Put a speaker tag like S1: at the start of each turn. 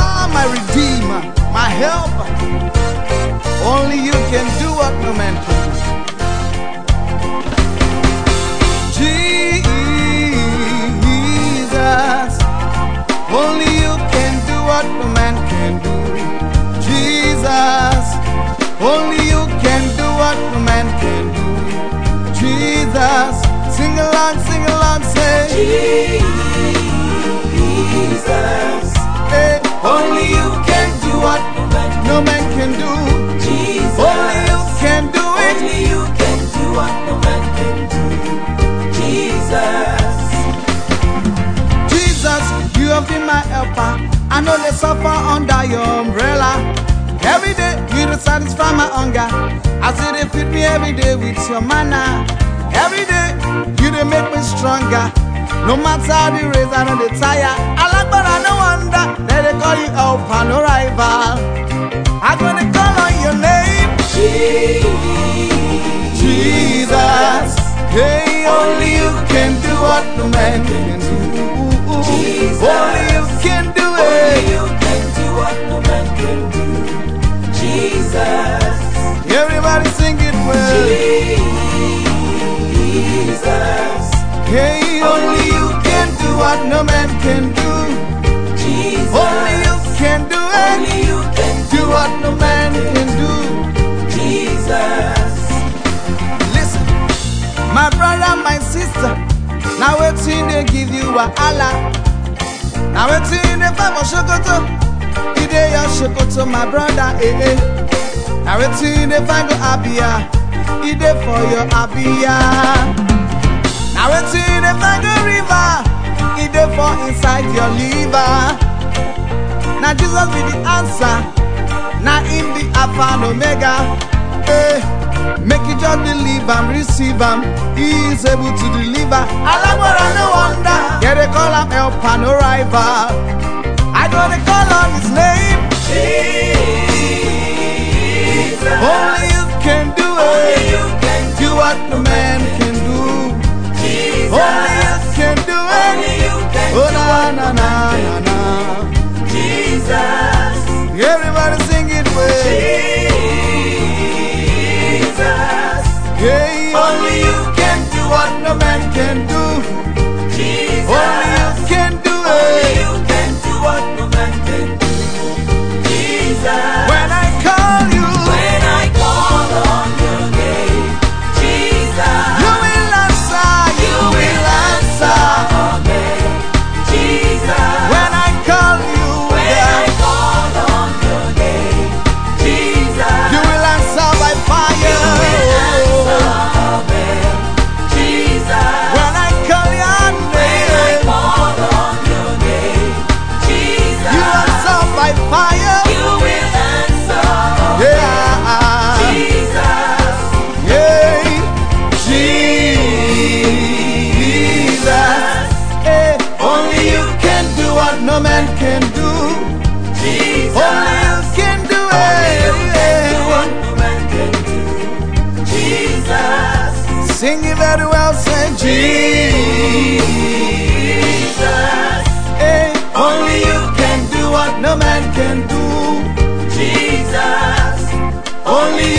S1: my redeemer, my helper. Only you can do what no man can do. Jesus, only you can do what no man can do. Jesus, only you can do what no man can do. Jesus, sing along, say Jesus, hey, only you can do what no man can do. Jesus, only you can do it.
S2: Only you can do what no man can do. Jesus,
S1: Jesus, you have been my helper. I know they suffer under your umbrella. Every day you to satisfy my hunger. I see they feed me every day with your manna. Every day you they make me stronger. No matter the race, I know they tire. I like but I no wonder that they call you helper, no rival. I'm gonna call on your name, Jesus. Hey, only you can do what no man can do.
S2: Jesus,
S1: only you can do it.
S2: Only you can do what no man can do. Jesus,
S1: Everybody sing it well.
S2: Jesus,
S1: Hey, only you can do what no man can do.
S2: Jesus,
S1: Only you can do it.
S2: Only you can
S1: Do what no man can do.
S2: Jesus,
S1: Listen, my brother, my sister. Now waiting they give you a Allah. Now waiting they find for Shokoto. Today your Shokoto, my brother, eh. Now waiting they find go Abia. Ide for your Abia. Now waiting they find go river. Ide for inside your liver. Now Jesus be the answer. Now in the Alpha and Omega. Make you just believe and receive him. He is able to deliver. I like what I no wonder. Yeah, they call him helper, no rival. I gonna call on his name.
S2: Jesus,
S1: Only you can do
S2: Only
S1: it.
S2: you can
S1: Do what no man can do.
S2: Jesus,
S1: Only you can do
S2: Only
S1: it.
S2: you can
S1: Oh
S2: do
S1: na
S2: what
S1: na
S2: no
S1: na
S2: man
S1: na
S2: can
S1: na.
S2: do. Jesus,
S1: Everybody sing it well.
S2: Jesus,
S1: Hey, only you can do what no man can do.
S2: Jesus,
S1: Only you can do
S2: Only
S1: it.
S2: you can do what no man can do. Jesus,
S1: When I call you,
S2: when I call on your name, Jesus,
S1: you will answer. You will answer.
S2: Amen. Jesus,
S1: When I call you,
S2: when I
S1: yeah,
S2: call on your name, Jesus,
S1: you will answer by fire.
S2: Amen. Jesus,
S1: When I call your
S2: when I
S1: name,
S2: call on your name, Jesus,
S1: you answer by fire.
S2: you will answer.
S1: Yeah,
S2: Jesus,
S1: yeah, Jesus. Hey, only you can do what no man can do.
S2: Jesus,
S1: Only you can do
S2: do what
S1: it.
S2: no man can do. Jesus,
S1: Sing it very well, say
S2: Jesus,
S1: Hey, only you can do what no man can do.
S2: Jesus,
S1: Only